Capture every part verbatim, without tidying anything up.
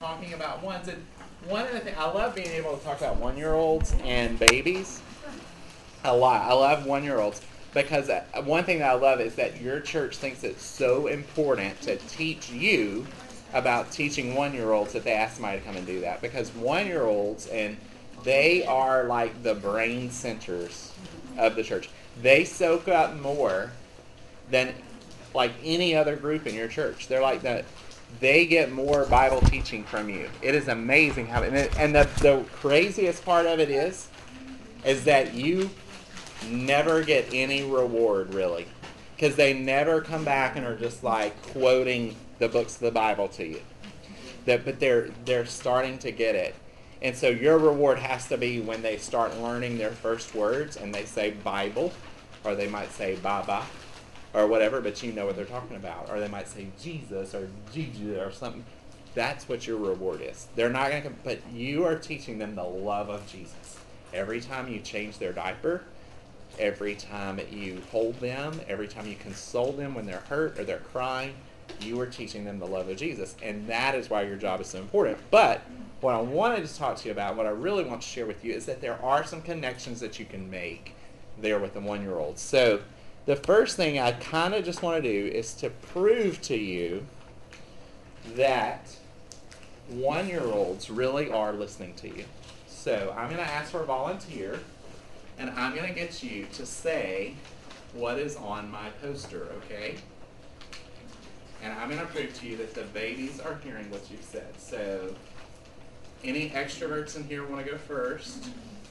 talking about ones. And one of the things, I love being able to talk about one-year-olds and babies a lot. I love one-year-olds because one thing that I love is that your church thinks it's so important to teach you about teaching one-year-olds that they ask somebody to come and do that. Because one-year-olds, and they are like the brain centers of the church. They soak up more than like any other group in your church. They're like that. They get more Bible teaching from you. It is amazing how, and, it, and the, the craziest part of it is, is that you never get any reward really, because they never come back and are just like quoting the books of the Bible to you. That, but they're they're starting to get it, and so your reward has to be when they start learning their first words and they say Bible, or they might say Baba, or whatever, but you know what they're talking about. Or they might say Jesus or Gigi or something. That's what your reward is. They're not going to, but you are teaching them the love of Jesus. Every time you change their diaper, every time you hold them, every time you console them when they're hurt or they're crying, you are teaching them the love of Jesus. And that is why your job is so important. But what I wanted to talk to you about, what I really want to share with you, is that there are some connections that you can make there with the one-year-olds. So the first thing I kind of just want to do is to prove to you that one-year-olds really are listening to you. So I'm going to ask for a volunteer, and I'm going to get you to say what is on my poster, okay? And I'm going to prove to you that the babies are hearing what you said. So any extroverts in here want to go first?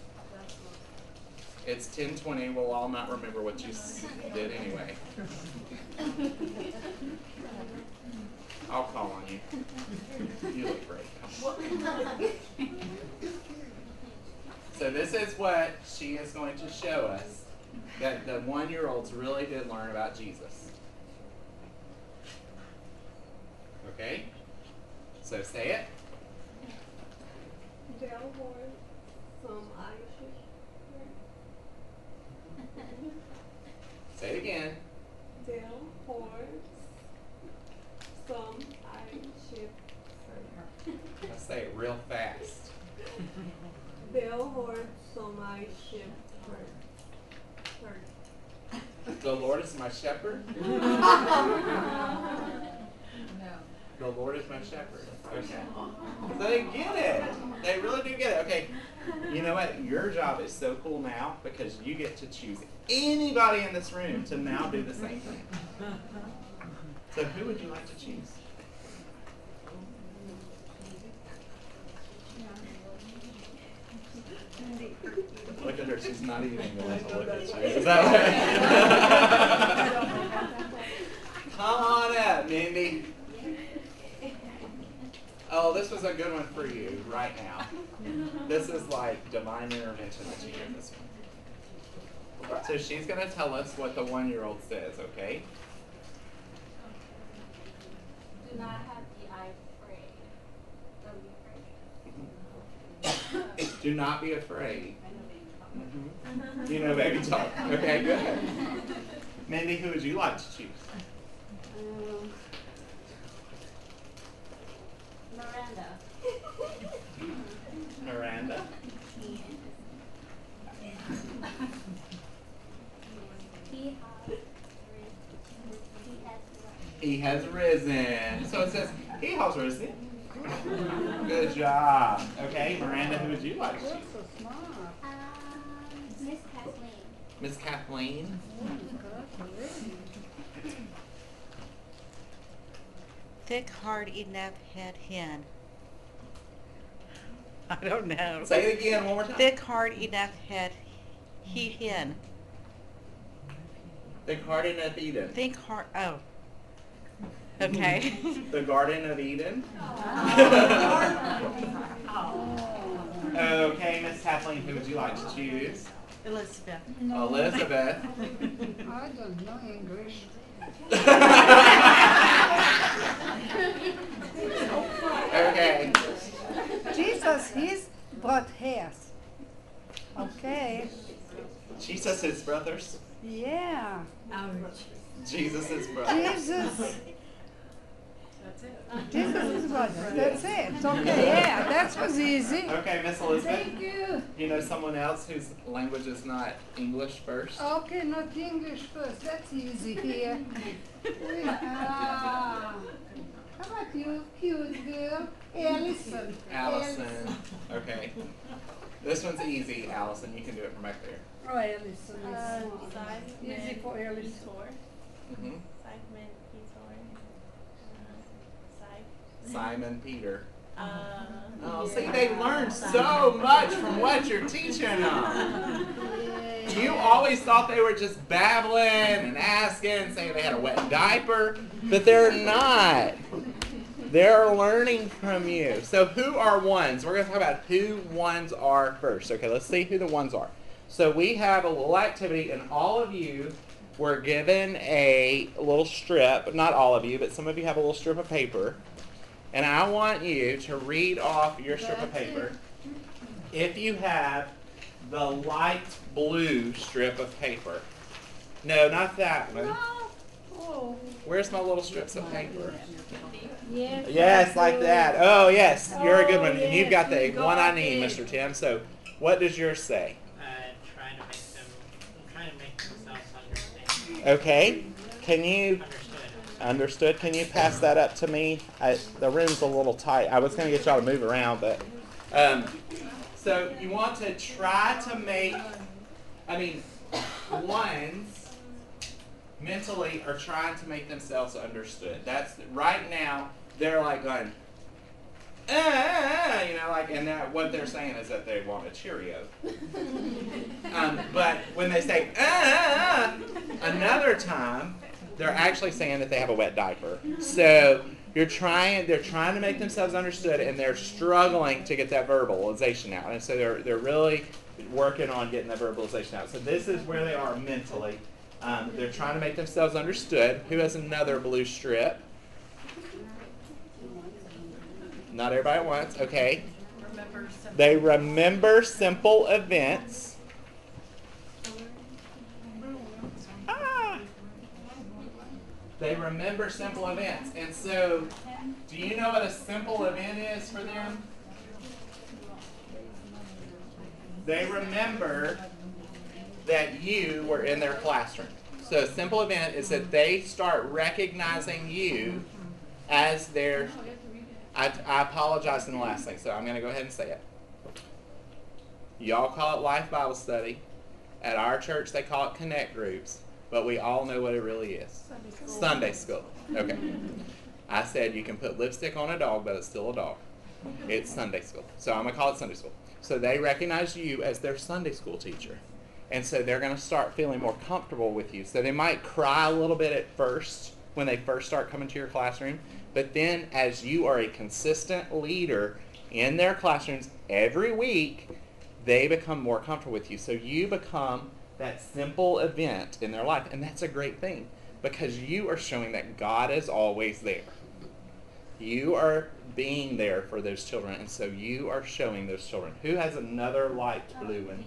It's ten twenty. We'll all not remember what you did anyway. I'll call on you. You look great. So this is what she is going to show us, that the one-year-olds really did learn about Jesus. Okay? So say it. There were some Irish. Say it again. There were some Irish. Let's say it real fast. There were some Irish. The Lord is my shepherd. The Lord is my shepherd. Okay. So they get it. They really do get it. Okay. You know what? Your job is so cool now because you get to choose anybody in this room to now do the same thing. So who would you like to choose? Look at her. She's not even going to look at you. Is that right? Come on up, Mindy. Oh, this was a good one for you right now. This is like divine intervention that you hear this one. So she's going to tell us what the one-year-old says, okay? Do not have the eye afraid. Don't be afraid. Do not be afraid. Mm-hmm. You know baby talk. Okay, good. Mindy, who would you like to choose? Um, Miranda. Miranda. He has risen. So it says, he has risen. Good job. Okay, Miranda, who would you like to choose? Uh, Miss Kathleen. Miss Kathleen. Thick, hard enough head hen. I don't know. Say it again one more time. Thick, hard enough head he hen. The Garden of Eden. Think hard. Oh. Okay. The Garden of Eden. Okay, Miss Kathleen, who would you like to choose? Elizabeth. Elizabeth. I don't know English. Okay. Jesus, he's brought hairs. Okay. Jesus is brothers. Yeah. Jesus is brothers. Jesus. That's it. Jesus is brother. That's it. Okay, yeah, that was easy. Okay, Miss Elizabeth. Thank you. You know someone else whose language is not English first? Okay, not English first. That's easy here. Ah. How about you, cute girl? Allison. Allison. Okay. This one's easy, Allison. You can do it from back there. Oh, Allison Uh, is Simon easy for Allison. Peter. Mm-hmm. Simon Peter. Uh, Simon Peter. Uh, Oh, see, they learned so much from what you're teaching them. You always thought they were just babbling and asking, saying they had a wet diaper, but they're not. They're learning from you. So who are ones? We're going to talk about who ones are first. Okay, let's see who the ones are. So we have a little activity, and all of you were given a little strip. Not all of you, but some of you have a little strip of paper. And I want you to read off your strip of paper. If you have the light blue strip of paper. No, not that one. Oh, Where's my little strips of paper? yes. Yes, like that. Oh, yes, you're a good one. Oh, And you've got the yes, you one I got need, it. Mister Tim. So what does yours say? Uh, trying to make them, trying to make themselves understand. Okay. Can you, Understood. understood, can you pass that up to me? I, the room's a little tight. I was going to get y'all to move around, but... Um, so you want to try to make, I mean, ones mentally are trying to make themselves understood. That's, right now, they're like going, ah, you know, like, and that, what they're saying is that they want a Cheerio. Um, but when they say, ah, another time, they're actually saying that they have a wet diaper. So you're trying, they're trying to make themselves understood, and they're struggling to get that verbalization out. And so they're, they're really working on getting that verbalization out. So this is where they are mentally. Um, they're trying to make themselves understood. Who has another blue strip? Not everybody at once. Okay. Remember simple. They remember simple events. Ah. They remember simple events. And so, do you know what a simple event is for them? They remember that you were in their classroom. So a simple event is that they start recognizing you as their... I, I apologize in the last thing, so I'm going to go ahead and say it. Y'all call it Life Bible Study. At our church, they call it Connect Groups. But we all know what it really is. Sunday school. Sunday school. Okay. I said you can put lipstick on a dog, but it's still a dog. It's Sunday school. So I'm going to call it Sunday school. So they recognize you as their Sunday school teacher. And so they're going to start feeling more comfortable with you. So they might cry a little bit at first when they first start coming to your classroom. But then as you are a consistent leader in their classrooms every week, they become more comfortable with you. So you become that simple event in their life. And that's a great thing because you are showing that God is always there. You are being there for those children. And so you are showing those children. Who has another light blue one?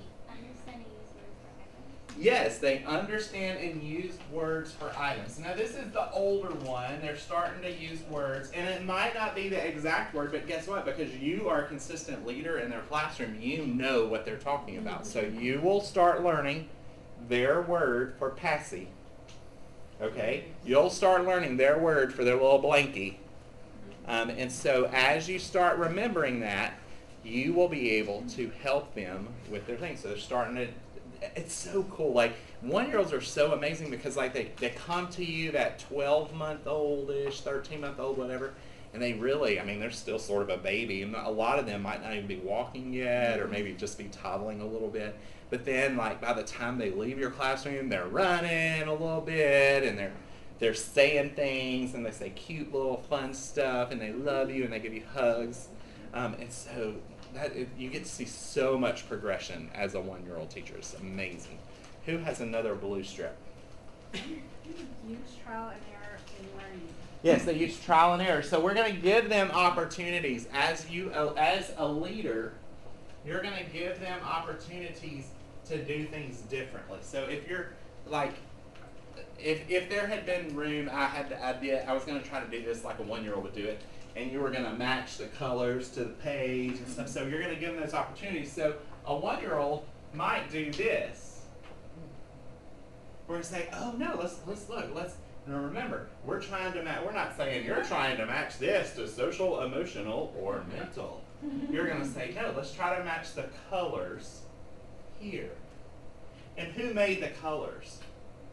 Yes, they understand and use words for items. Now this is the older one. They're starting to use words. And it might not be the exact word, but guess what? Because you are a consistent leader in their classroom, you know what they're talking about. So you will start learning their word for passy. Okay? You'll start learning their word for their little blankie. Um, and so as you start remembering that, you will be able to help them with their things. So they're starting to... It's so cool. Like, one-year-olds are so amazing because, like, they, they come to you, that twelve-month-old-ish, thirteen-month-old, whatever, and they really, I mean, they're still sort of a baby. And a lot of them might not even be walking yet or maybe just be toddling a little bit. But then, like, by the time they leave your classroom, they're running a little bit, and they're they're saying things, and they say cute little fun stuff, and they love you, and they give you hugs. Um, and so... That it, you get to see so much progression as a one-year-old teacher. It's amazing. Who has another blue strip? Use trial and error in learning. Yes, they use trial and error. So we're going to give them opportunities. As you, uh, as a leader, you're going to give them opportunities to do things differently. So if you're like, if if there had been room, I had the idea. I was going to try to do this like a one-year-old would do it, and you were going to match the colors to the page and stuff. So you're going to give them those opportunities. So a one-year-old might do this. We're going to say, oh no, let's let's look, let's. Now remember, we're trying to match. We're not saying you're trying to match this to social, emotional, or mental. You're going to say, no, let's try to match the colors here. And who made the colors?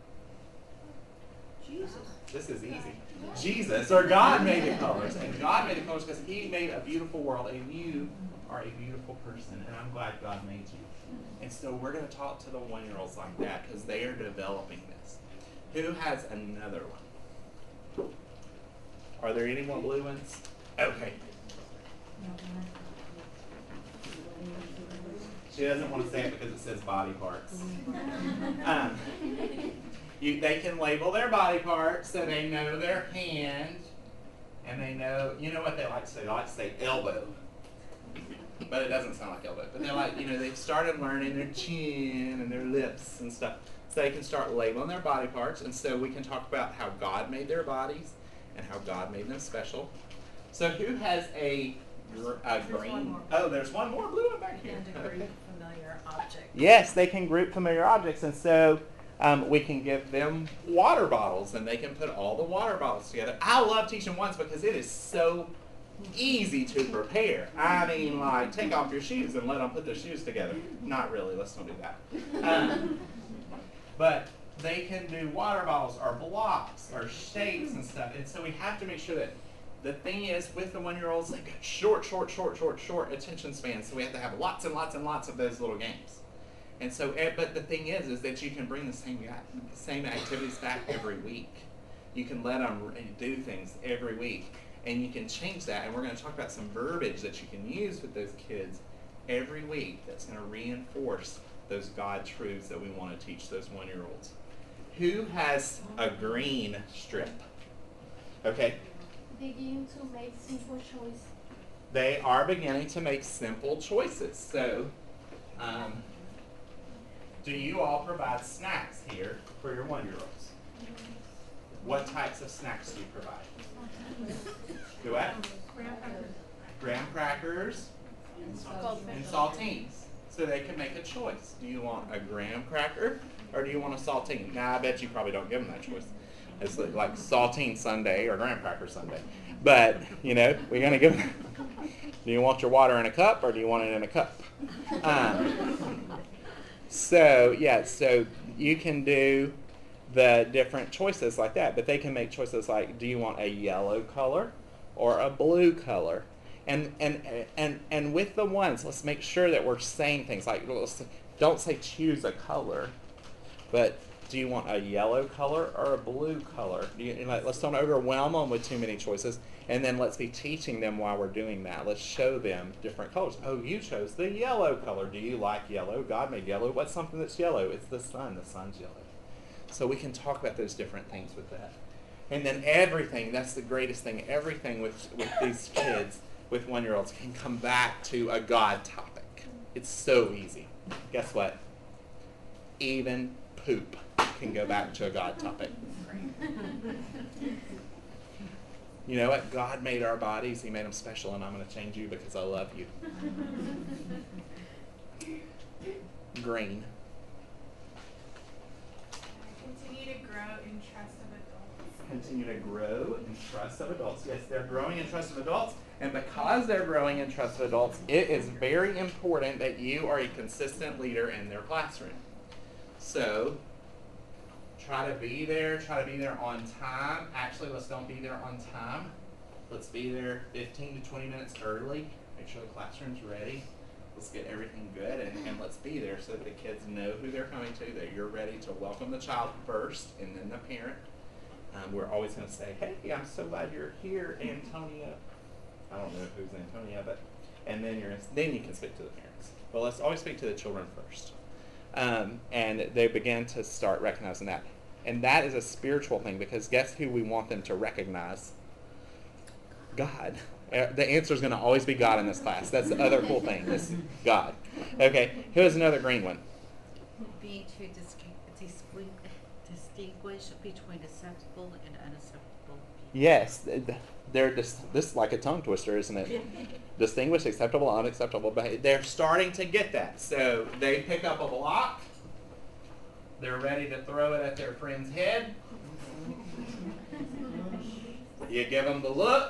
Jesus. This is easy. Jesus, or God made the colors. And God made the colors because he made a beautiful world. And you are a beautiful person. And I'm glad God made you. And so we're going to talk to the one-year-olds like that because they are developing this. Who has another one? Are there any more blue ones? Okay. She doesn't want to say it because it says body parts. Um, you, they can label their body parts so they know their hand, and they know, you know what they like to say? They like to say elbow. But it doesn't sound like elbow. But they're like, you know, they've started learning their chin and their lips and stuff. So they can start labeling their body parts, and so we can talk about how God made their bodies and how God made them special. So who has a, gr- a green? Oh, there's one more blue one back here. And a group familiar object. Yes, they can group familiar objects, and so um, we can give them water bottles, and they can put all the water bottles together. I love teaching ones because it is so easy to prepare. I mean, like, take off your shoes and let them put their shoes together. Not really, let's don't do that. Um, but they can do water bottles or blocks or shapes and stuff, and so we have to make sure that the thing is, with the one-year-olds, they've got short, short, short, short, short attention spans, so we have to have lots and lots and lots of those little games. And so, but the thing is, is that you can bring the same guy, the same activities back every week. You can let them do things every week, and you can change that. And we're going to talk about some verbiage that you can use with those kids every week that's going to reinforce those God truths that we want to teach those one-year-olds. Who has a green strip? Okay. Begin to make simple choices. They are beginning to make simple choices. So, um, do you all provide snacks here for your one-year-olds? What types of snacks do you provide? Do what? Graham crackers and saltines. So they can make a choice. Do you want a graham cracker or do you want a saltine? Now, I bet you probably don't give them that choice. It's like saltine sundae or graham cracker sundae. But, you know, we're going to give them, do you want your water in a cup or do you want it in a cup? Um, so, yeah, so you can do the different choices like that. But they can make choices like, do you want a yellow color or a blue color? And and and and with the ones, let's make sure that we're saying things like, let's, don't say choose a color, but do you want a yellow color or a blue color? Do you, like, let's don't overwhelm them with too many choices, and then let's be teaching them while we're doing that. Let's show them different colors. Oh, you chose the yellow color. Do you like yellow? God made yellow. What's something that's yellow? It's the sun. The sun's yellow. So we can talk about those different things with that. And then everything, that's the greatest thing, everything with, with these kids, with one-year-olds, can come back to a God topic. It's so easy. Guess what? Even poop can go back to a God topic. You know what? God made our bodies. He made them special, and I'm going to change you because I love you. Green. Continue to grow in trust of adults. Continue to grow in trust of adults. Yes, they're growing in trust of adults. And because they're growing in trust of adults, it is very important that you are a consistent leader in their classroom. So, try to be there. Try to be there on time. Actually, let's don't be there on time. Let's be there fifteen to twenty minutes early. Make sure the classroom's ready. Let's get everything good, and, and let's be there so that the kids know who they're coming to, that you're ready to welcome the child first, and then the parent. Um, we're always going to say, hey, I'm so glad you're here, Antonia. I don't know who's Antonia, but, and then you're then you can speak to the parents. But let's always speak to the children first. Um, and they begin to start recognizing that. And that is a spiritual thing, because guess who we want them to recognize? God. Uh, The answer is going to always be God in this class. That's the other cool thing, is God. Okay, here's another green one. Be to distinguish, distinguish distinguish between acceptable and unacceptable? Yes, th- th- they're dis- this is like a tongue twister, isn't it? Distinguish acceptable, unacceptable behavior. They're starting to get that. So they pick up a block. They're ready to throw it at their friend's head. You give them the look,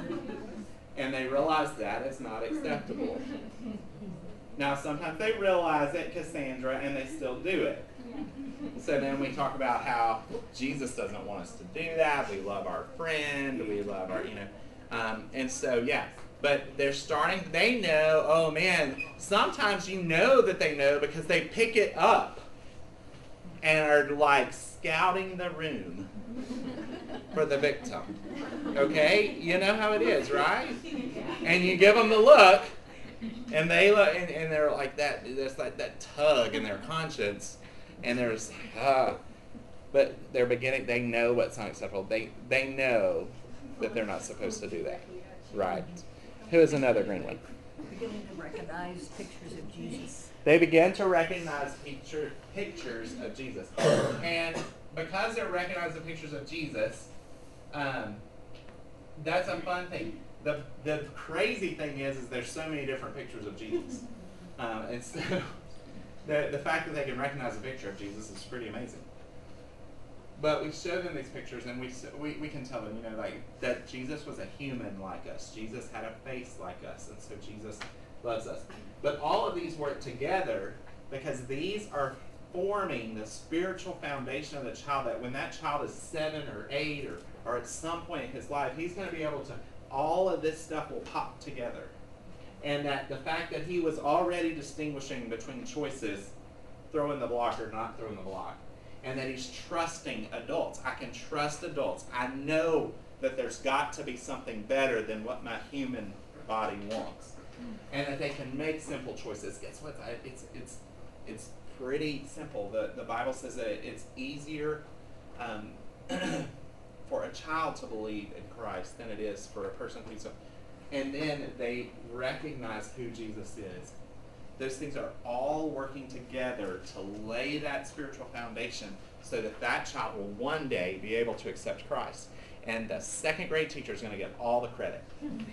and they realize that is not acceptable. Now, sometimes they realize it, Cassandra, and they still do it. So then we talk about how Jesus doesn't want us to do that. We love our friend. We love our, you know. Um, and so, yeah. But they're starting, they know, oh man, sometimes you know that they know because they pick it up and are like scouting the room for the victim. Okay? You know how it is, right? And you give them the look, and they look, and, and they're like that, there's like that tug in their conscience, and there's, uh, but they're beginning, they know what's unacceptable. They, they know that they're not supposed to do that. Right. Who is another green one? Beginning to recognize pictures of Jesus. They begin to recognize picture, pictures of Jesus. And because they're recognizing pictures of Jesus, um, that's a fun thing. The the crazy thing is, is there's so many different pictures of Jesus. Um, and so the, the fact that they can recognize a picture of Jesus is pretty amazing. But we show them these pictures, and we, we we can tell them, you know, like that Jesus was a human like us. Jesus had a face like us, and so Jesus loves us. But all of these work together because these are forming the spiritual foundation of the child, that when that child is seven or eight or, or at some point in his life, he's going to be able to, all of this stuff will pop together. And that the fact that he was already distinguishing between choices, throwing the block or not throwing the block, and that he's trusting adults. I can trust adults. I know that there's got to be something better than what my human body wants. And that they can make simple choices. Guess what? I, it's it's it's pretty simple. The the Bible says that it's easier um, for a child to believe in Christ than it is for a person who's a, and then they recognize who Jesus is. Those things are all working together to lay that spiritual foundation so that that child will one day be able to accept Christ. And the second grade teacher is going to get all the credit.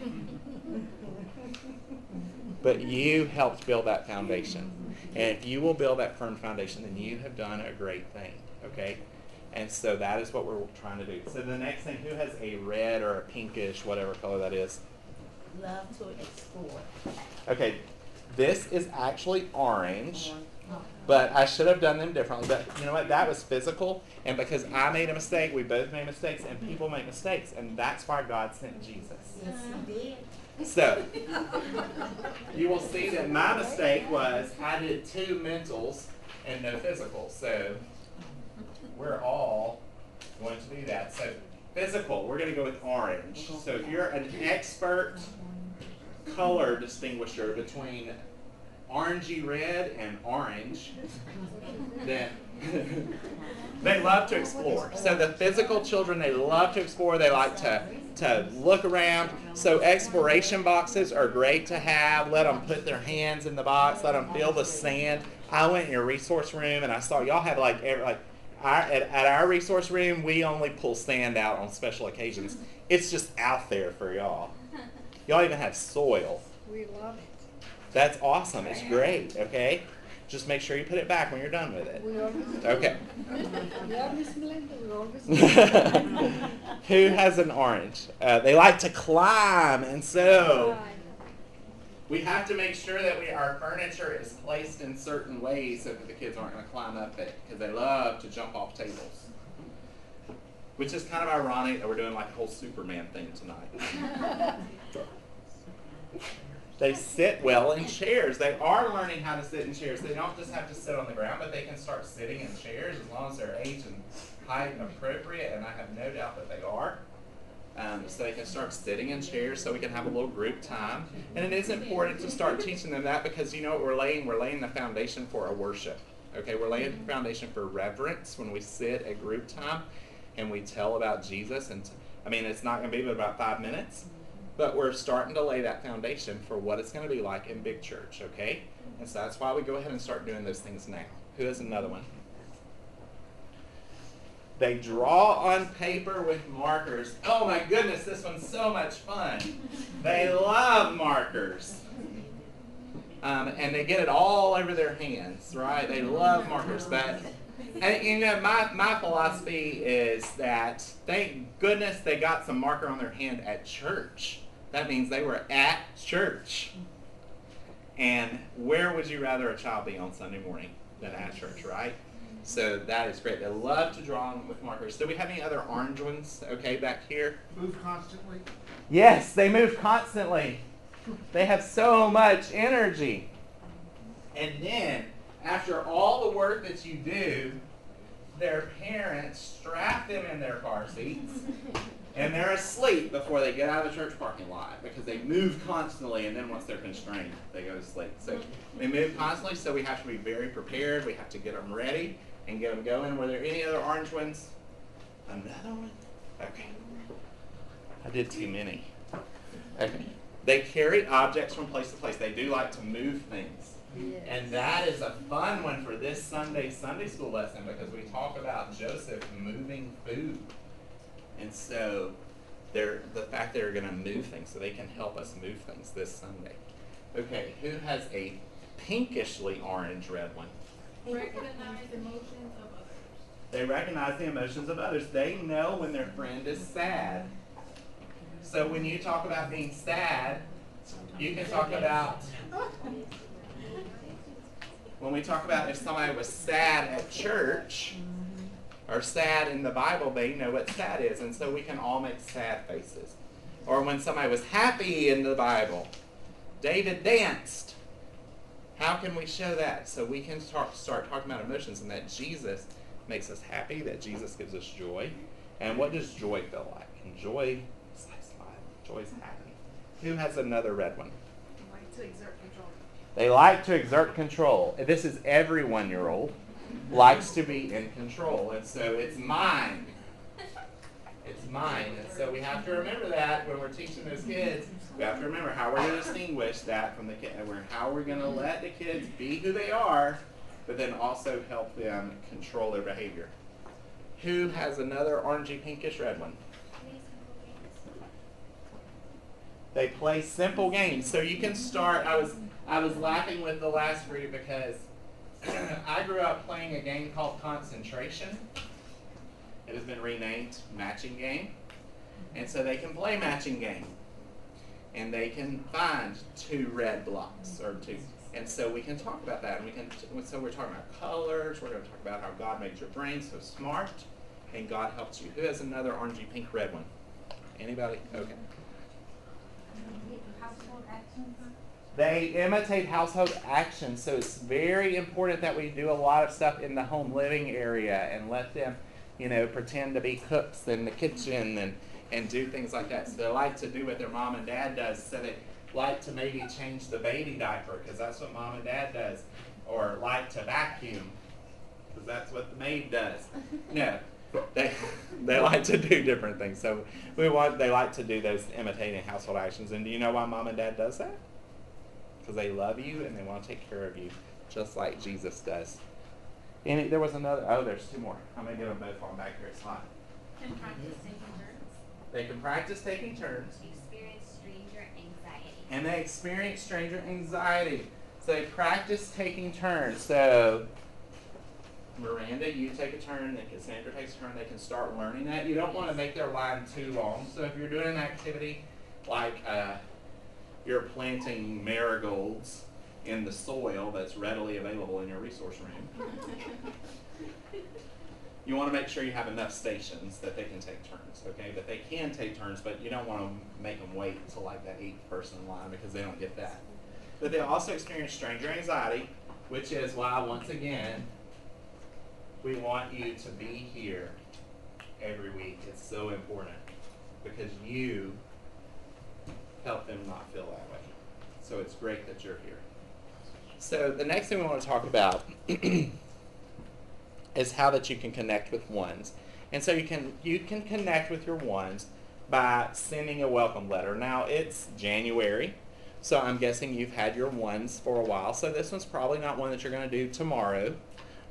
But you helped build that foundation. And if you will build that firm foundation, then you have done a great thing. Okay? And so that is what we're trying to do. So the next thing, who has a red or a pinkish, whatever color that is? Love to explore. Okay. This is actually orange, but I should have done them differently. But you know what? That was physical, and because I made a mistake, we both made mistakes, and people make mistakes, and that's why God sent Jesus. Yes, he did. So, you will see that my mistake was I did two mentals and no physicals. So, we're all going to do that. So, physical, we're going to go with orange. So, if you're an expert color distinguisher between orangey red and orange, then they love to explore. So the physical children, they love to explore. They like to, to look around. So exploration boxes are great to have. Let them put their hands in the box. Let them feel the sand. I went in your resource room and I saw y'all have like, every, like our, at, at our resource room, we only pull sand out on special occasions. It's just out there for y'all. Y'all even have soil. We love it. That's awesome. It's great, okay? Just make sure you put it back when you're done with it. We always Okay. Yeah, Miss Melinda, we always Who has an orange? Uh, they like to climb, and so we have to make sure that we our furniture is placed in certain ways so that the kids aren't going to climb up it, because they love to jump off tables. Which is kind of ironic that we're doing like a whole Superman thing tonight. They sit well in chairs. They are learning how to sit in chairs. They don't just have to sit on the ground, but they can start sitting in chairs as long as they're age and height appropriate, and I have no doubt that they are. Um, so they can start sitting in chairs so we can have a little group time. And it is important to start teaching them that because you know what we're laying? We're laying the foundation for a worship. Okay, we're laying the foundation for reverence when we sit at group time and we tell about Jesus. And t- I mean, it's not going to be but about five minutes. But we're starting to lay that foundation for what it's going to be like in big church, okay? And so that's why we go ahead and start doing those things now. Who has another one? They draw on paper with markers. Oh my goodness, this one's so much fun. They love markers. Um, and they get it all over their hands, right? They love markers. But, and, you know, my, my philosophy is that thank goodness they got some marker on their hand at church. That means they were at church. And where would you rather a child be on Sunday morning than at church, right? So that is great. They love to draw on with markers. Do we have any other orange ones, okay, back here? Move constantly. Yes, they move constantly. They have so much energy. And then, after all the work that you do, their parents strap them in their car seats, and they're asleep before they get out of the church parking lot because they move constantly, and then once they're constrained, they go to sleep. So they move constantly, so we have to be very prepared. We have to get them ready and get them going. Were there any other orange ones? Another one? Okay. I did too many. Okay. They carry objects from place to place. They do like to move things. Yes. And that is a fun one for this Sunday Sunday school lesson because we talk about Joseph moving food. And so they're the fact they're going to move things so they can help us move things this Sunday. Okay, who has a pinkishly orange red one? Recognize emotions of others. They recognize the emotions of others. They know when their friend is sad. So when you talk about being sad, you can talk about, when we talk about if somebody was sad at church or sad in the Bible, they know what sad is. And so we can all make sad faces. Or when somebody was happy in the Bible, David danced. How can we show that? So we can talk, start talking about emotions and that Jesus makes us happy, that Jesus gives us joy. And what does joy feel like? And joy is like smiling. Joy is happy. Who has another red one? Like to exert control. They like to exert control. This is every one-year-old likes to be in control. And so it's mine. It's mine. And so we have to remember that when we're teaching those kids. We have to remember how we're going to distinguish that from the kid. How we're going to let the kids be who they are, but then also help them control their behavior. Who has another orangey pinkish red one? They play simple games. So you can start, I was I was laughing with the last group because I grew up playing a game called Concentration. It has been renamed Matching Game. And so they can play Matching Game. And they can find two red blocks or two. And so we can talk about that. And we can. So we're talking about colors. We're going to talk about how God made your brain so smart. And God helps you. Who has another orangey pink red one? Anybody? Okay. Household actions. They imitate household actions, so it's very important that we do a lot of stuff in the home living area and let them, you know, pretend to be cooks in the kitchen and, and do things like that. So they like to do what their mom and dad does. So they like to maybe change the baby diaper because that's what mom and dad does, or like to vacuum because that's what the maid does. No. They they like to do different things. So we want they like to do those imitating household actions. And do you know why mom and dad does that? Because they love you and they want to take care of you, just like Jesus does. And there was another. Oh, there's two more. I'm gonna give them both on back here. It's hot. Can practice taking turns. They can practice taking turns, Experience stranger anxiety. and they experience stranger anxiety. So they practice taking turns. So Miranda, you take a turn, then Cassandra takes a turn, they can start learning that. You don't want to make their line too long. So if you're doing an activity like uh, you're planting marigolds in the soil that's readily available in your resource room, you want to make sure you have enough stations that they can take turns, okay? That they can take turns, but you don't want to make them wait until like that eighth person in line because they don't get that. But they also experience stranger anxiety, which is why, once again, we want you to be here every week. It's so important because you help them not feel that way. So it's great that you're here. So the next thing we want to talk about is how that you can connect with ones. And so you can you can connect with your ones by sending a welcome letter. Now it's January, so I'm guessing you've had your ones for a while. So this one's probably not one that you're going to do tomorrow.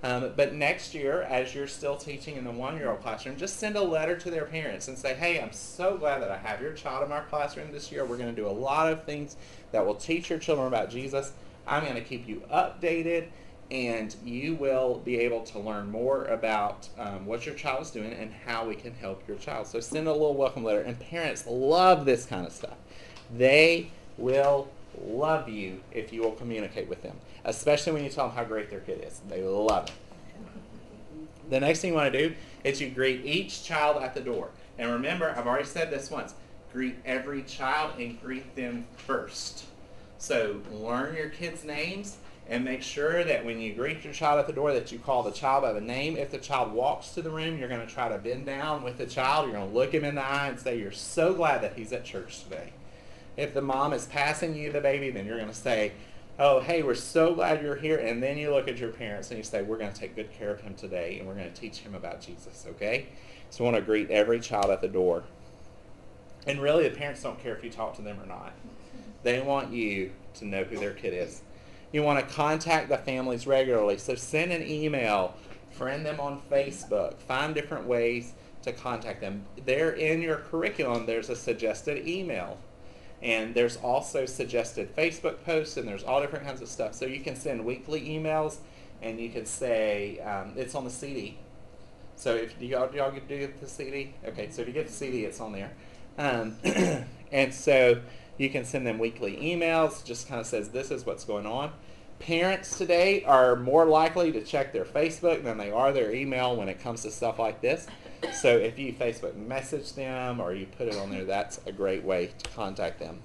Um, but next year, as you're still teaching in the one-year-old classroom, just send a letter to their parents and say, hey, I'm so glad that I have your child in our classroom this year. We're going to do a lot of things that will teach your children about Jesus. I'm going to keep you updated, and you will be able to learn more about um, what your child is doing and how we can help your child. So send a little welcome letter. And parents love this kind of stuff. They will love you if you will communicate with them, especially when you tell them how great their kid is. They love it. The next thing you want to do is you greet each child at the door. And remember, I've already said this once, greet every child and greet them first. So learn your kids' names and make sure that when you greet your child at the door that you call the child by the name. If the child walks to the room, you're going to try to bend down with the child. You're going to look him in the eye and say, you're so glad that he's at church today. If the mom is passing you the baby, then you're going to say, oh, hey, we're so glad you're here. And then you look at your parents and you say, we're going to take good care of him today, and we're going to teach him about Jesus, okay? So we want to greet every child at the door. And really, the parents don't care if you talk to them or not. They want you to know who their kid is. You want to contact the families regularly. So send an email, friend them on Facebook, find different ways to contact them. There in your curriculum, there's a suggested email. And there's also suggested Facebook posts, and there's all different kinds of stuff. So you can send weekly emails, and you can say, um, it's on the C D. So if do y'all, do y'all get, do you get the C D? Okay, so if you get the C D, it's on there. Um, and so you can send them weekly emails, just kind of says this is what's going on. Parents today are more likely to check their Facebook than they are their email when it comes to stuff like this. So if you Facebook message them or you put it on there, that's a great way to contact them.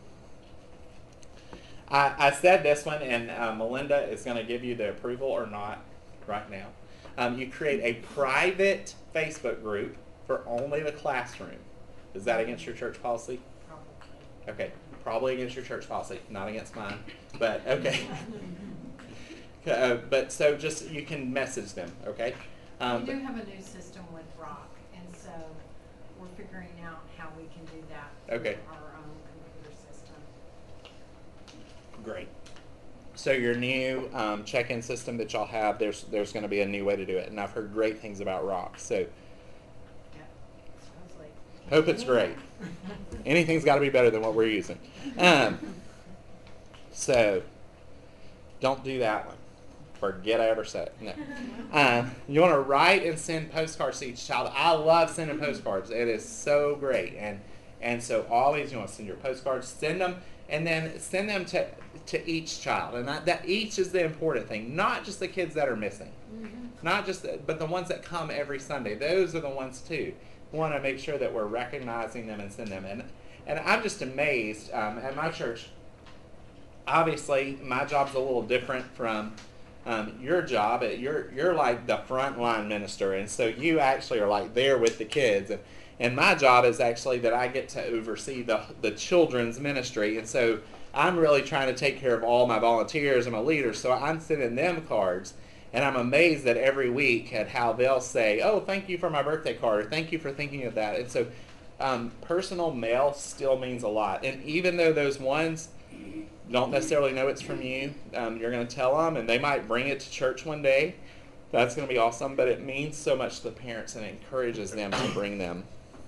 I, I said this one, and uh, Melinda is going to give you the approval or not right now. Um, you create a private Facebook group for only the classroom. Is that against your church policy? Probably. Okay, probably against your church policy, not against mine, but okay. uh, but so just, you can message them, okay? Um, we do have a new system with Rock, and so we're figuring out how we can do that Okay. through our own computer system. Great. So your new um, check-in system that y'all have, there's there's going to be a new way to do it, and I've heard great things about Rock. So Yeah. Supposedly. hope it's great. Anything's got to be better than what we're using. Um, so don't do that one. Forget I ever said it. No. Uh, you want to write and send postcards to each child. I love sending postcards. It is so great. And and so always you want to send your postcards, send them, and then send them to to each child. And that, that each is the important thing, not just the kids that are missing, mm-hmm. not just the, but the ones that come every Sunday. Those are the ones too. We want to make sure that we're recognizing them and send them. And and I'm just amazed um, at my church. Obviously, my job's a little different from Um, your job. You're you're like the frontline minister, and so you actually are like there with the kids. And, and my job is actually that I get to oversee the the children's ministry, and so I'm really trying to take care of all my volunteers and my leaders. So I'm sending them cards, and I'm amazed that every week at how they'll say, "Oh, thank you for my birthday card," or "Thank you for thinking of that." And so um, personal mail still means a lot, and even though those ones don't necessarily know it's from you, um, you're going to tell them, and they might bring it to church one day. That's going to be awesome, but it means so much to the parents, and it encourages them to bring them.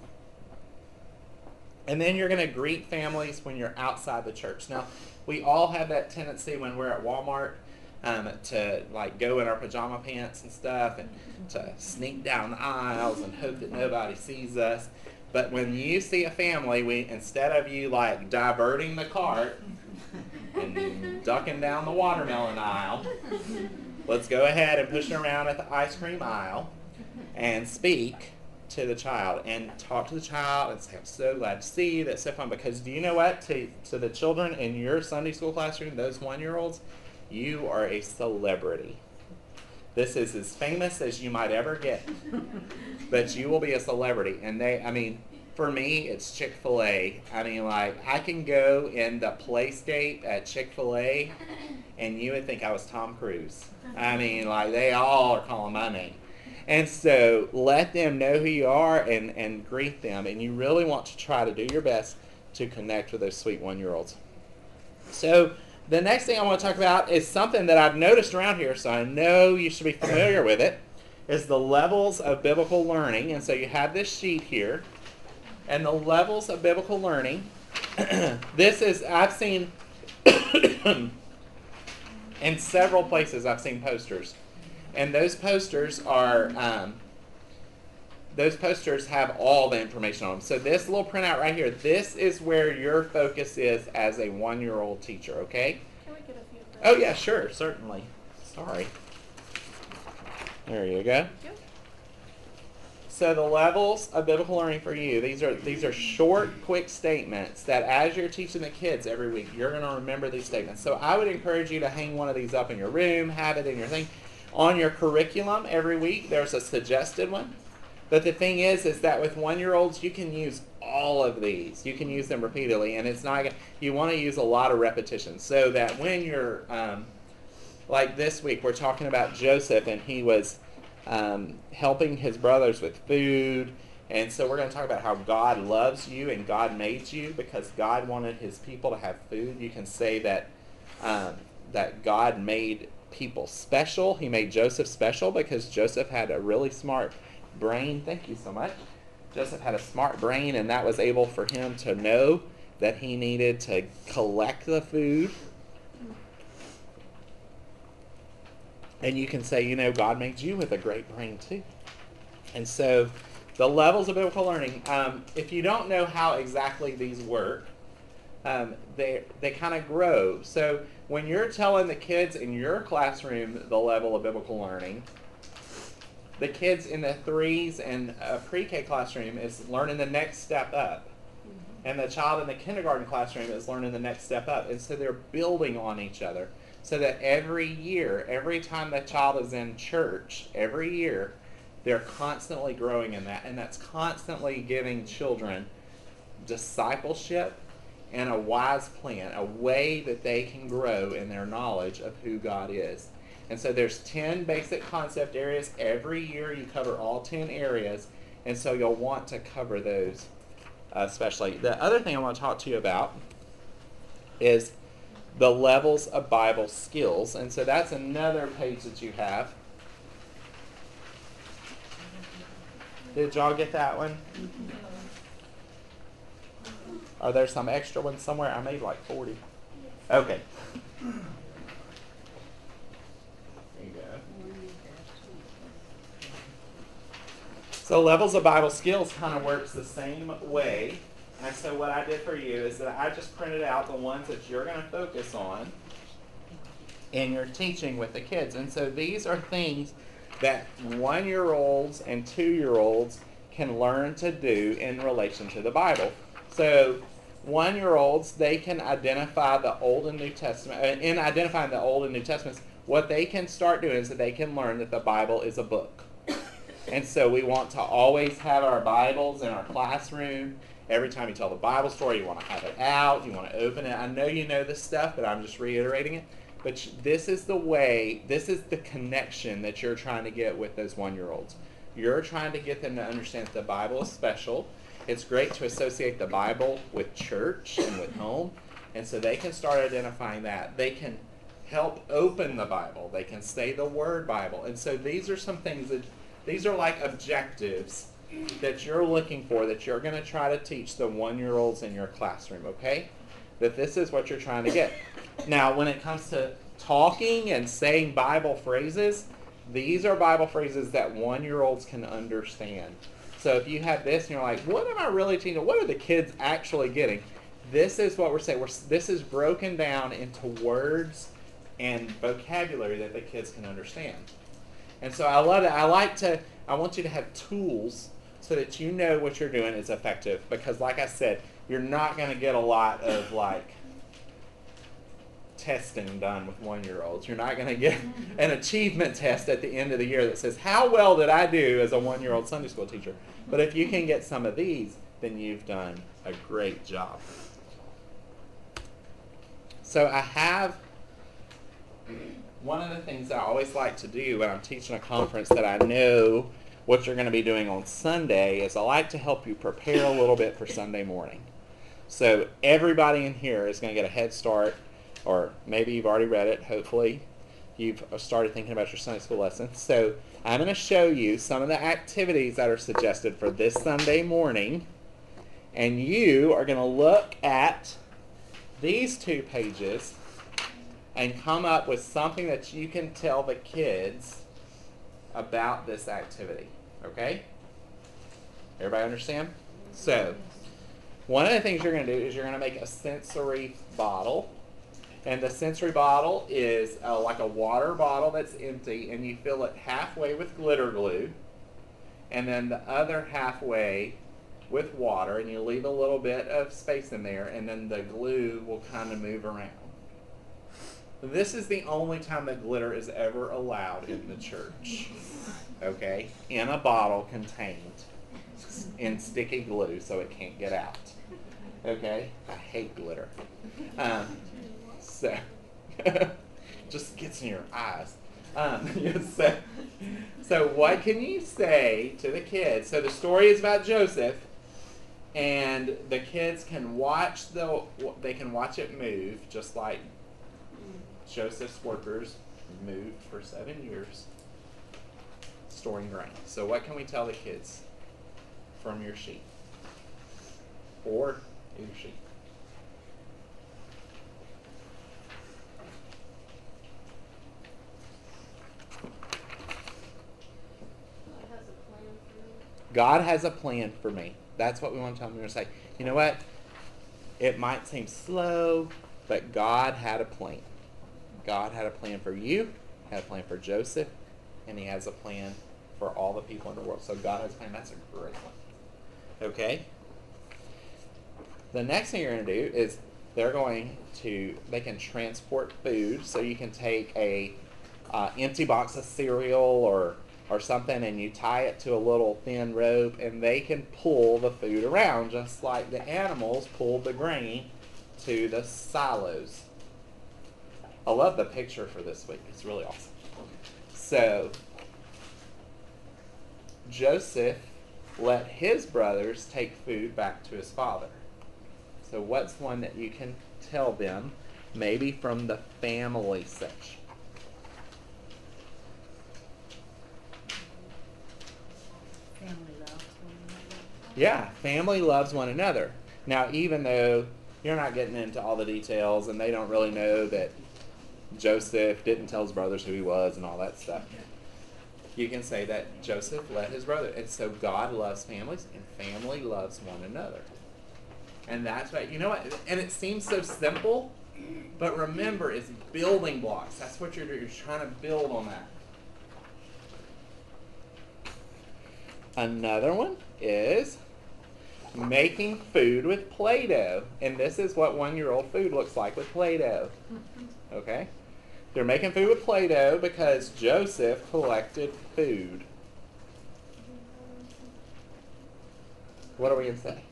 And then you're going to greet families when you're outside the church. Now, we all have that tendency when we're at Walmart um, to like go in our pajama pants and stuff and to sneak down the aisles and hope that nobody sees us. But when you see a family, we instead of you like diverting the cart and ducking down the watermelon aisle, let's go ahead and push it around at the ice cream aisle and speak to the child and talk to the child and say, I'm so glad to see you. That's so fun. Because do you know what? To, to the children in your Sunday school classroom, those one-year-olds, you are a celebrity. This is as famous as you might ever get. But you will be a celebrity. And they, I mean, for me, it's Chick-fil-A. I mean, like, I can go in the playscape at Chick-fil-A, and you would think I was Tom Cruise. I mean, like, they all are calling my name. And so let them know who you are and, and greet them. And you really want to try to do your best to connect with those sweet one-year-olds. So The next thing I want to talk about is something that I've noticed around here, so I know you should be familiar with it, is the levels of biblical learning. And so you have this sheet here, and the levels of biblical learning. This is, I've seen, in several places I've seen posters. And those posters are, um, those posters have all the information on them. So this little printout right here, this is where your focus is as a one-year-old teacher, okay? Can we get a few of those? Oh yeah, sure, certainly. Sorry. There you go. Yep. So the levels of biblical learning for you, these are these are short, quick statements that as you're teaching the kids every week, you're going to remember these statements. So I would encourage you to hang one of these up in your room, have it in your thing. On your curriculum every week, there's a suggested one. But the thing is, is that with one-year-olds, you can use all of these. You can use them repeatedly, and it's not, you want to use a lot of repetition so that when you're, um, like this week, we're talking about Joseph, and he was um, helping his brothers with food, and so we're going to talk about how God loves you and God made you because God wanted his people to have food. You can say that um, that God made people special. He made Joseph special because Joseph had a really smart brain. Thank you so much. Joseph had a smart brain, and that was able for him to know that he needed to collect the food. And you can say, you know, God made you with a great brain too. And so the levels of biblical learning, um, if you don't know how exactly these work, um, they they kind of grow. So when you're telling the kids in your classroom the level of biblical learning, the kids in the threes and a pre-K classroom is learning the next step up. And the child in the kindergarten classroom is learning the next step up. And so they're building on each other. So that every year, every time the child is in church, every year, they're constantly growing in that. And that's constantly giving children discipleship and a wise plan, a way that they can grow in their knowledge of who God is. And so there's ten basic concept areas. Every year you cover all ten areas. And so you'll want to cover those uh, especially. The other thing I want to talk to you about is the levels of Bible skills. And so that's another page that you have. Did y'all get that one? Are there some extra ones somewhere? I made like forty. Okay. There you go. So levels of Bible skills kind of works the same way. And so what I did for you is that I just printed out the ones that you're going to focus on in your teaching with the kids. And so these are things that one-year-olds and two-year-olds can learn to do in relation to the Bible. So one-year-olds, they can identify the Old and New Testament. And in identifying the Old and New Testaments, what they can start doing is that they can learn that the Bible is a book. And so we want to always have our Bibles in our classroom. Every time you tell the Bible story, you want to have it out. You want to open it. I know you know this stuff, but I'm just reiterating it. But this is the way, this is the connection that you're trying to get with those one-year-olds. You're trying to get them to understand that the Bible is special. It's great to associate the Bible with church and with home. And so they can start identifying that. They can help open the Bible. They can say the word Bible. And so these are some things that, these are like objectives that you're looking for, that you're going to try to teach the one-year-olds in your classroom, okay? That this is what you're trying to get. Now, when it comes to talking and saying Bible phrases, these are Bible phrases that one-year-olds can understand. So if you have this and you're like, what am I really teaching? What are the kids actually getting? This is what we're saying. We're, this is broken down into words and vocabulary that the kids can understand. And so I love it. I like to, I want you to have tools so that you know what you're doing is effective. Because like I said, you're not going to get a lot of like testing done with one-year-olds. You're not going to get an achievement test at the end of the year that says, how well did I do as a one-year-old Sunday school teacher? But if you can get some of these, then you've done a great job. So I have one of the things that I always like to do when I'm teaching a conference that I know what you're going to be doing on Sunday is I like to help you prepare a little bit for Sunday morning. So everybody in here is going to get a head start or maybe you've already read it. Hopefully, you've started thinking about your Sunday school lessons. So I'm going to show you some of the activities that are suggested for this Sunday morning, and you are going to look at these two pages and come up with something that you can tell the kids about this activity. Okay? Everybody understand? So, one of the things you're going to do is you're going to make a sensory bottle. And the sensory bottle is uh, like a water bottle that's empty, and you fill it halfway with glitter glue, and then the other halfway with water, and you leave a little bit of space in there, and then the glue will kind of move around. This is the only time that glitter is ever allowed in the church. Okay? In a bottle contained in sticky glue so it can't get out. Okay? I hate glitter. Um, so, just gets in your eyes. Um, so, so what can you say to the kids? So the story is about Joseph, and the kids can watch the they can watch it move, just like Joseph's workers moved for seven years storing grain. So what can we tell the kids from your sheet or in your sheet? God has a plan for me. That's what we want to tell them. We're going to say, you know what? It might seem slow, but God had a plan. God had a plan for you, had a plan for Joseph, and he has a plan for all the people in the world. So God has a plan. That's a great one. Okay? The next thing you're going to do is they're going to, they can transport food. So you can take a uh, empty box of cereal or or something, and you tie it to a little thin rope, and they can pull the food around just like the animals pulled the grain to the silos. I love the picture for this week. It's really awesome. So, Joseph let his brothers take food back to his father. So what's one that you can tell them, maybe from the family section? Family loves one another. Yeah, family loves one another. Now, even though you're not getting into all the details and they don't really know that Joseph didn't tell his brothers who he was and all that stuff, you can say that Joseph let his brother. And so God loves families, and family loves one another. And that's right. You know what? And it seems so simple, but remember, it's building blocks. That's what you're doing. You're trying to build on that. Another one is making food with Play-Doh. And this is what one-year-old food looks like with Play-Doh. Okay? They're making food with Play-Doh because Joseph collected food. What are we going to say?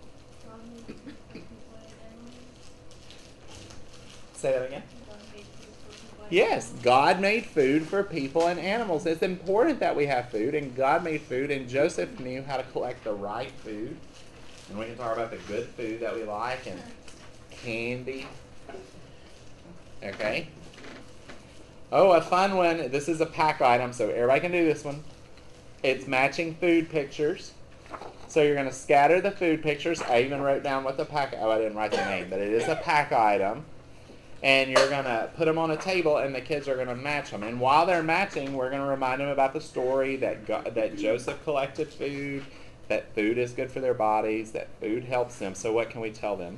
Say that again. Yes, God made food for people and animals. It's important that we have food, and God made food, and Joseph knew how to collect the right food. And we can talk about the good food that we like and candy. Okay? Oh, a fun one. This is a pack item, so everybody can do this one. It's matching food pictures. So you're going to scatter the food pictures. I even wrote down what the pack... Oh, I didn't write the name, but it is a pack item. And you're going to put them on a table, and the kids are going to match them. And while they're matching, we're going to remind them about the story that God, that Joseph collected food, that food is good for their bodies, that food helps them. So what can we tell them?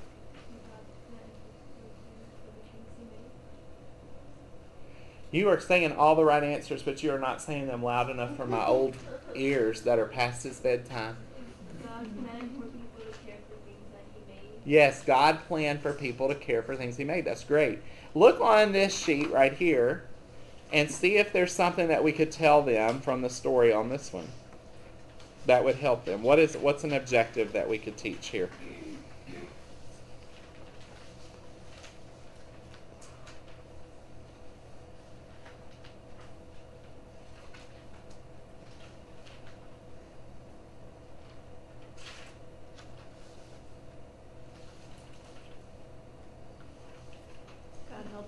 You are saying all the right answers, but you are not saying them loud enough for my old ears that are past his bedtime. Yes, God planned for people to care for things he made. That's great. Look on this sheet right here and see if there's something that we could tell them from the story on this one that would help them. What is what's an objective that we could teach here?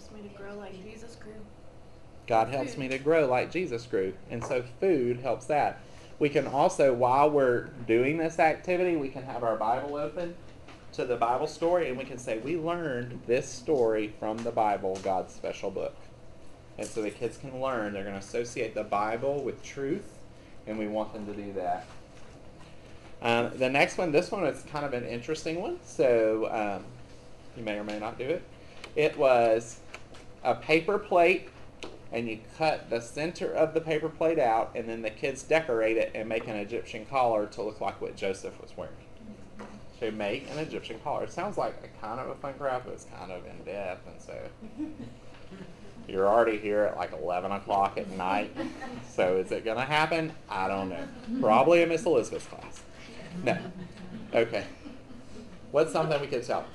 helps me to grow like Jesus grew. God helps me to grow like Jesus grew. And so food helps that. We can also, while we're doing this activity, we can have our Bible open to the Bible story, and we can say, we learned this story from the Bible, God's special book. And so the kids can learn. They're going to associate the Bible with truth, and we want them to do that. Um, the next one, this one is kind of an interesting one, so um, you may or may not do it. It was a paper plate, and you cut the center of the paper plate out, and then the kids decorate it and make an Egyptian collar to look like what Joseph was wearing. So make an Egyptian collar. It sounds like a kind of a fun craft, but it's kind of in depth, and so you're already here at like eleven o'clock at night. So is it going to happen? I don't know. Probably in Miss Elizabeth's class. No. Okay. What's something we could tell?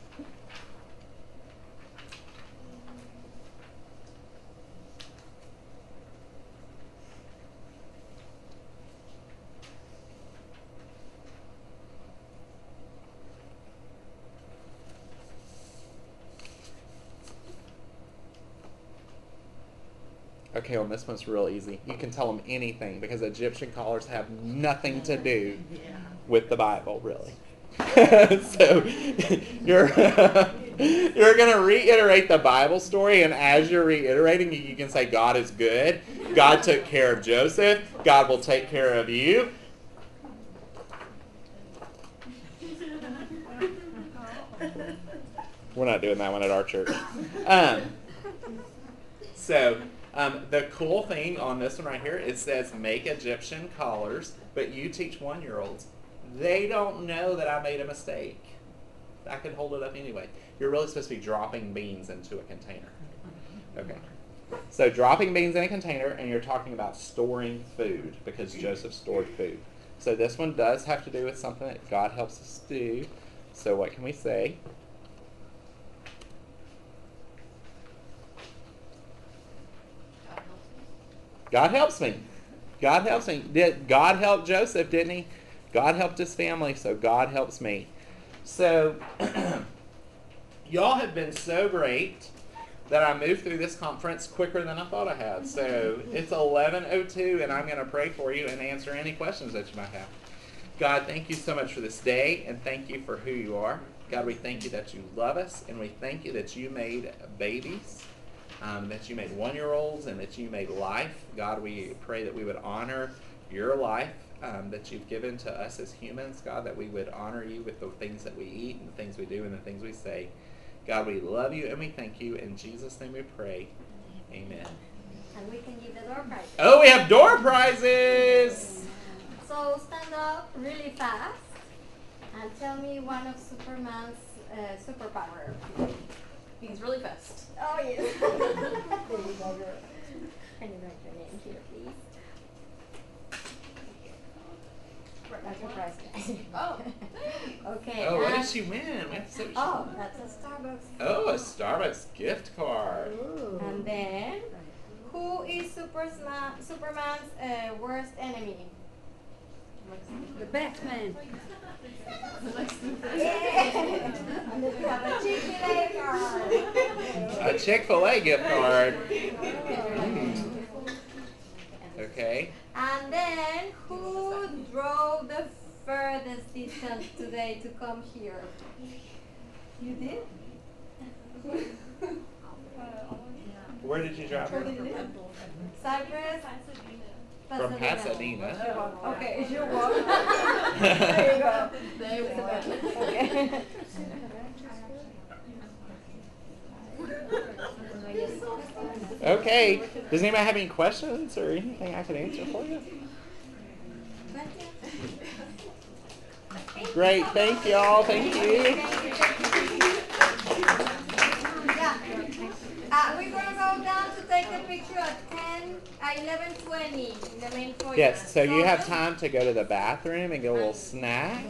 Okay, well, this one's real easy. You can tell them anything because Egyptian collars have nothing to do with the Bible, really. So you're you're going to reiterate the Bible story, and as you're reiterating, you can say God is good. God took care of Joseph. God will take care of you. We're not doing that one at our church. Um, so... Um, the cool thing on this one right here, it says make Egyptian collars, but you teach one-year-olds. They don't know that I made a mistake. I could hold it up anyway. You're really supposed to be dropping beans into a container. Okay. So dropping beans in a container, and you're talking about storing food because Joseph stored food. So this one does have to do with something that God helps us do. So what can we say? God helps me. God helps me. Did God help Joseph, didn't he? God helped his family, so God helps me. So, y'all have been so great that I moved through this conference quicker than I thought I had. So, it's eleven oh two, and I'm going to pray for you and answer any questions that you might have. God, thank you so much for this day, and thank you for who you are. God, we thank you that you love us, and we thank you that you made babies. Um, that you made one-year-olds and that you made life. God, we pray that we would honor your life um, that you've given to us as humans. God, that we would honor you with the things that we eat and the things we do and the things we say. God, we love you and we thank you. In Jesus' name we pray. Amen. And we can give the door prizes. Oh, we have door prizes! So stand up really fast and tell me one of Superman's uh, superpower. He's really fast. Oh, yes. There you go, girl. Can you write your name here, please? That's your prize. Oh. Okay. Oh, what and- did she win? We have to say what she Oh, won. that's a Starbucks. Oh, a Starbucks gift card. Ooh. And then, who is Supersma- Superman's uh, worst enemy? The Batman. Yeah. And then we have a Chick-fil-A card. A Chick-fil-A gift card. Mm. Okay. And then, who drove the furthest distance today to come here? You did? Where did you drive from? Cyprus? From Pasadena. Okay, you're welcome. There you go. There you go. Okay. Okay. Does anybody have any questions or anything I could answer for you? Great. Thank y'all. Thank you. Yeah. Uh, we're going to go down to take a picture at ten, uh, eleven twenty in the main foyer. Yes. So you have time to go to the bathroom and get a little snack.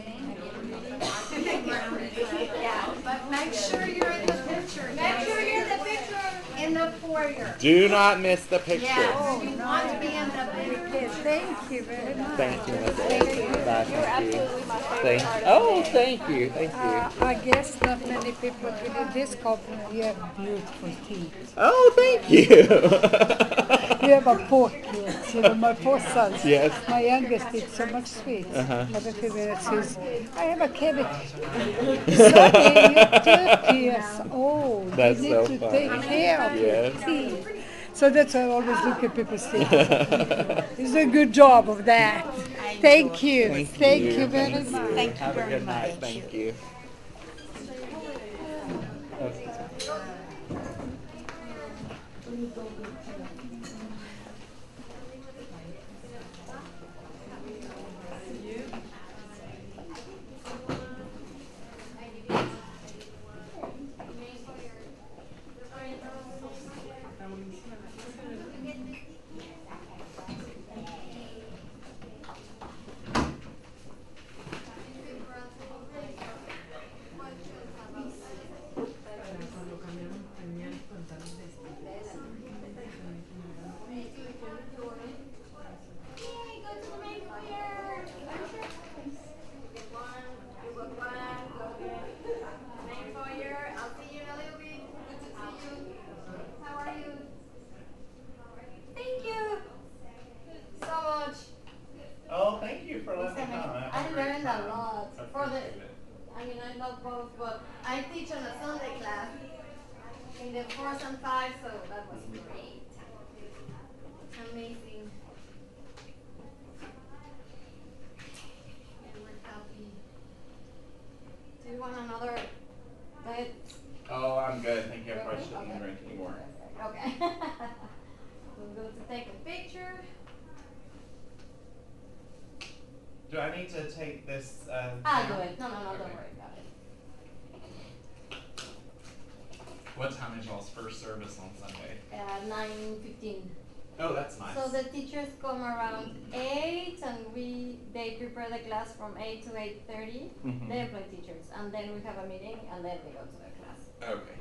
Yeah. But make sure you're in the picture. Make sure you're in the picture. In the the foyer. Do not miss the picture. Yes, you want to be in the picture. Thank you very much. Thank you, Miss Bye, You're thank you. absolutely my favorite Thank part of Oh, the day. thank you, thank you. Uh, I guess not many people believe this compliment. You have beautiful teeth. Oh, thank you. You have a pork, yes. You know, my four sons. Yes. My youngest is so much sweet. Uh-huh. But the female says, I have a cavity. Sonny, you're thirty years old. That's you so need to funny. take care of Yes. your teeth. So that's why I always look at people's teeth. It's a good job of that. Thank you. Thank Thank you. you very Thank much. Thank you Have a very good night. much. Thank you. Thank you so much. Oh, thank you for letting me come. I had a great learned a time. lot. I For the, appreciate it. I mean, I love both, but I teach on a Sunday class in the fourth and five, so that was great. Amazing. And we're happy. Do you want another bite? Oh, I'm good. Thank you. I probably Really? shouldn't Okay. drink anymore. Okay. We'll go to take a picture. Do I need to take this? Uh, I'll do down? it. No, no, no, don't Okay. worry about it. What time is y'all's first service on Sunday? Uh, nine fifteen. Oh, that's nice. So the teachers come around eight, and we they prepare the class from eight to eight thirty. Mhm. They employ teachers, and then we have a meeting, and then we go to the class. Okay.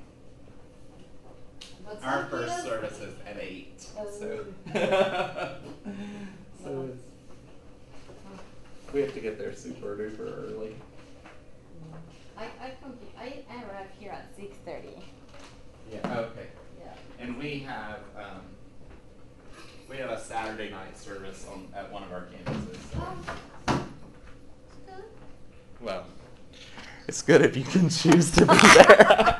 But Our some first kiddos- service is at eight. So. Oh. so it's, we have to get there super duper early. I I come to, I arrive here at six thirty. Yeah. Okay. Yeah. And we have um, we have a Saturday night service on at one of our campuses. So. Oh. It's good. Well, it's good if you can choose to be there.